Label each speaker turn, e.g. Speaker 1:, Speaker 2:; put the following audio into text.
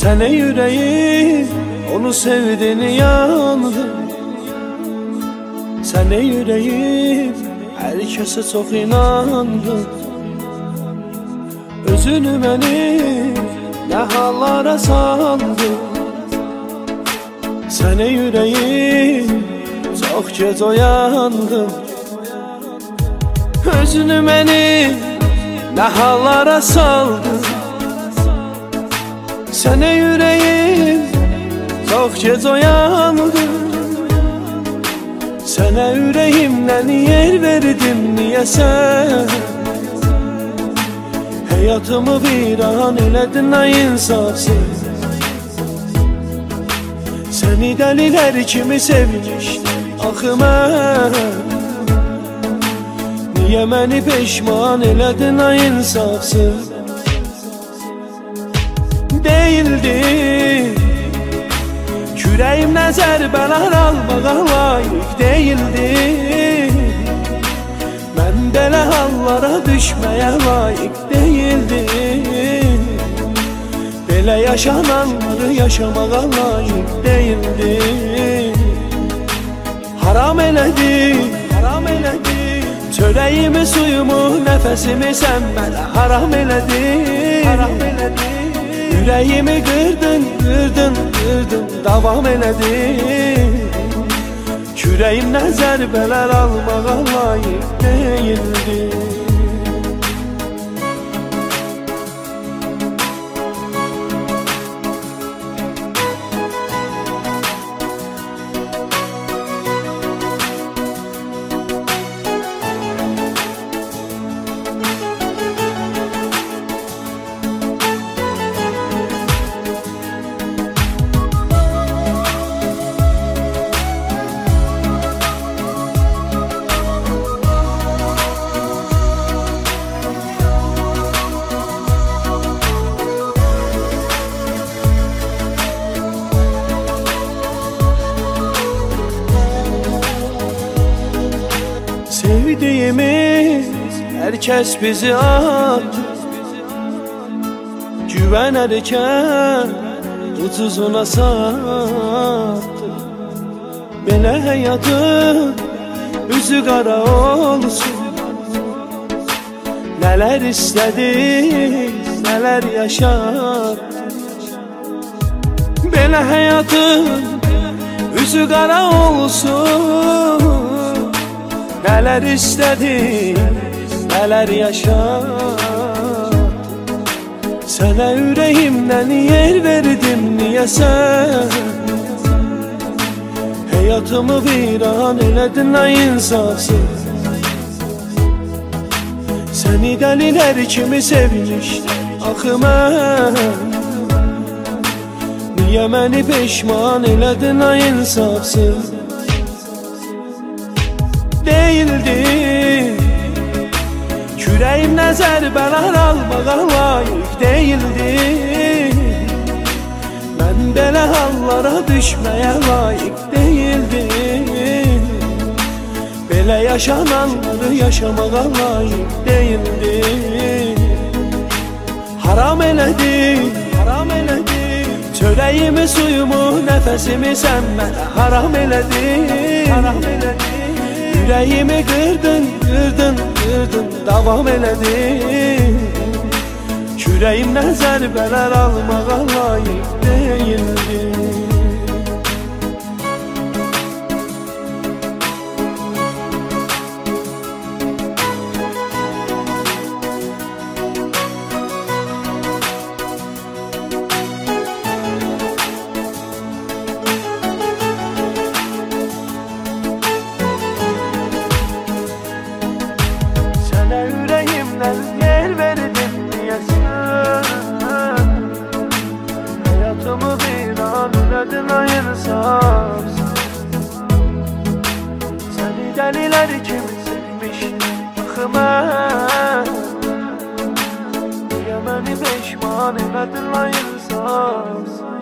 Speaker 1: Sənə yüreğim onu sevdiğini yandı. Sənə yüreğim hər kəsə çox inandı. Özünü məni nə hallara saldı. Sənə yüreğim çox gec oyandı. Özünü məni nə hallara saldı. Sənə yüreğim çox gec oyandı. Sənə ürəyimdən yer verdim, niyə sən həyatımı viran elədin ay insafsız. Səni dəlilər kimi sevmişdim axı mən, niyə məni peşman elədin ay insafsız. Değildi yüreğimdən zərbələr almağa layık değildi. Mən belə hallara düşməyə layık değildi. Belə yaşananları yaşamağa layık değildi. Haram elədi, haram elədi. Çörəyimi, suyumu, nəfəsimi sən mənə haram elədi, haram elədi. Yüreğimi kırdın, kırdın, kırdın, davam elədin. Yüreğimdən zərbələr almağa layık değildin. Sevdiğimiz herkes bizi attı. Güvenərkən ucuzuna sattı. Belə həyatın üzü qara olsun. Nələr istədik, nələr yaşatdı. Belə həyatın üzü qara olsun. Neler istedim, neler yaşadım. Sana yüreğimden yer verdim, niye sen hayatımı viran eledin ay insafsız. Seni deliler kimi sevmişdim axı mən, niye məni peşman eledin ay insafsız. Değildi yüreğimdən zərbələr almağa layık değildi. Mən belə hallara düşməyə layık değildi. Belə yaşananları yaşamağa layık değildi. Haram elədi, haram elədi. Çörəyimi, suyumu, nəfəsimi sən mənə haram elədi, haram elədi. Yüreğimi kırdın, kırdın, kırdın, davam elədin. Yüreğimdən zərbələr almağa layık değildin. Yer verdim niye sen hayatımı viran eledin ay insafsız. Seni deliler kimi sevmişdim axı mən, niye məni peşman eledin ay insafsız.